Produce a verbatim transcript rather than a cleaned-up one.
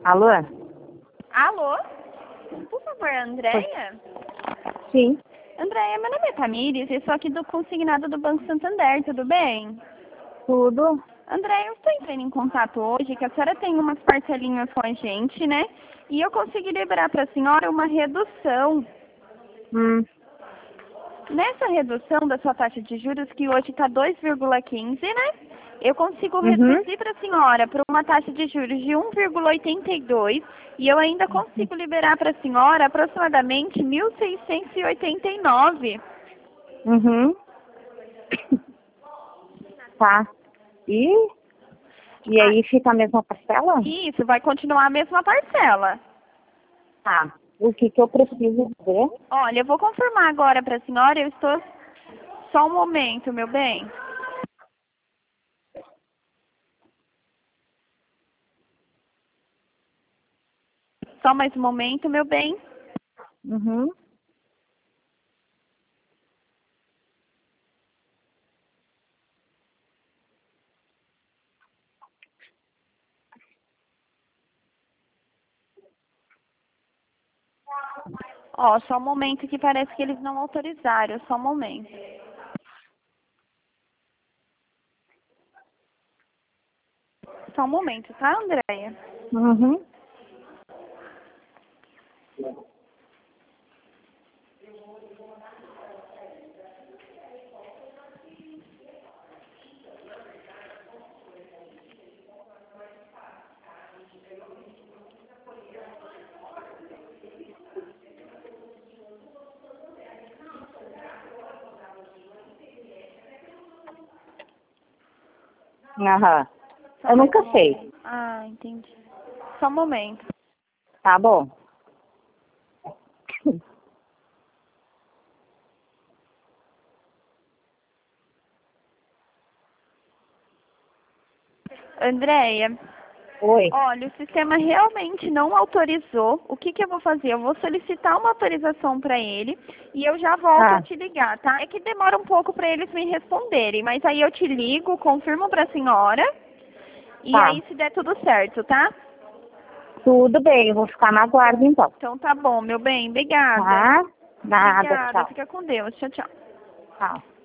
Alô? Alô? Por favor, Andréia? Sim. Andréia, meu nome é Tamires, eu sou aqui do consignado do Banco Santander, tudo bem? Tudo? Andréia, eu estou entrando em contato hoje, que a senhora tem umas parcelinhas com a gente, né? E eu consegui liberar para a senhora uma redução. Hum. Nessa redução da sua taxa de juros, que hoje está dois vírgula quinze, né? Eu consigo Uhum. reduzir para a senhora por uma taxa de juros de um vírgula oitenta e dois e eu ainda consigo liberar para a senhora aproximadamente mil seiscentos e oitenta e nove. Uhum. Tá. E? E aí fica a mesma parcela? Isso, vai continuar a mesma parcela. Tá. O que que eu preciso dizer? Olha, eu vou confirmar agora para a senhora, eu estou... Só um momento, meu bem. Só mais um momento, meu bem. Uhum. Ó, só um momento que parece que eles não autorizaram, só um momento. Só um momento, tá, Andréia? Uhum. Aham. Só Eu mais nunca um sei. momento. Ah, entendi. Só um momento. Tá bom. Andréia, Oi. olha, o sistema realmente não autorizou. O que que eu vou fazer? Eu vou solicitar uma autorização para ele e eu já volto a Tá. te ligar, tá? É que demora um pouco para eles me responderem, mas aí eu te ligo, confirmo para a senhora e Tá. aí se der tudo certo, tá? Tudo bem, eu vou ficar na guarda então. Então tá bom, meu bem. Obrigada. Tá? Nada, Obrigada. tchau. Fica com Deus. Tchau, tchau. Tchau.